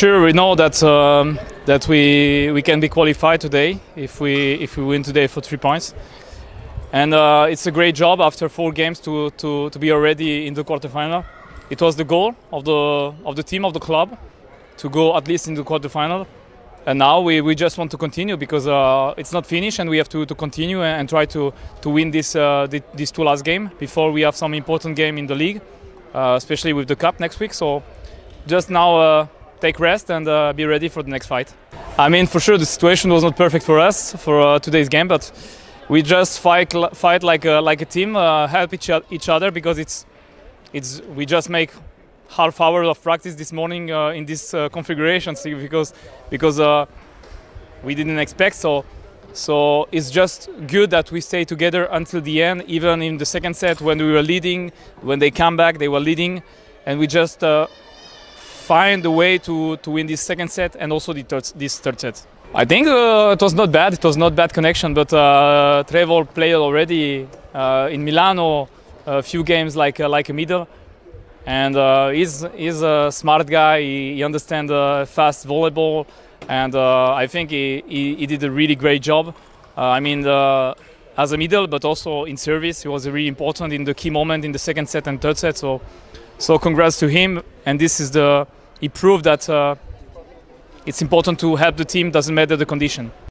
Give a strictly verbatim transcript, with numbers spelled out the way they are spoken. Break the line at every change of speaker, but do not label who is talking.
sure, we know that um, that we we can be qualified today if we if we win today for three points, and uh, it's a great job after four games to to to be already in the quarterfinal. It was the goal of the of the team of the club to go at least in the quarterfinal, and now we, we just want to continue because uh, it's not finished and we have to, to continue and, and try to to win this uh, the, these two last game before we have some important game in the league, uh, especially with the cup next week. So just now. Uh, take rest and uh, be ready for the next fight. I mean, for sure the situation was not perfect for us for uh, today's game, but we just fight fight like a, like a team, uh, help each, each other because it's it's we just make half hour of practice this morning uh, in this uh, configuration because because uh, we didn't expect so. So it's just good that we stay together until the end, even in the second set when we were leading, when they come back they were leading, and we just. Uh, find a way to, to win this second set and also the third, this third set. I think uh, it was not bad, it was not bad connection, but uh, Trevor played already uh, in Milano a few games like, uh, like a middle, and uh, he's, he's a smart guy, he, he understands uh, fast volleyball, and uh, I think he, he, he did a really great job. Uh, I mean, uh, as a middle, but also in service, he was really important in the key moment in the second set and third set, so So congrats to him, and this is the, he proved that uh, it's important to help the team, doesn't matter the condition.